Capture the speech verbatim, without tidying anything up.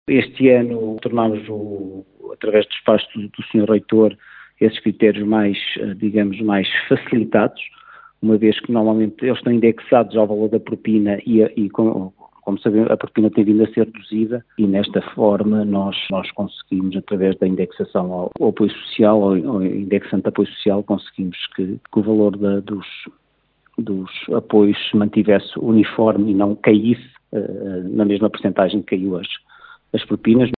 Este ano tornámos, o, através do espaço do, do senhor Reitor, esses critérios mais, digamos, mais facilitados, uma vez que normalmente eles estão indexados ao valor da propina e, e como, como sabemos, a propina tem vindo a ser reduzida e nesta forma nós, nós conseguimos, através da indexação ao, ao apoio social, ao, ao indexante de apoio social, conseguimos que, que o valor da, dos, dos apoios se mantivesse uniforme e não caísse uh, na mesma percentagem que caiu as, as propinas.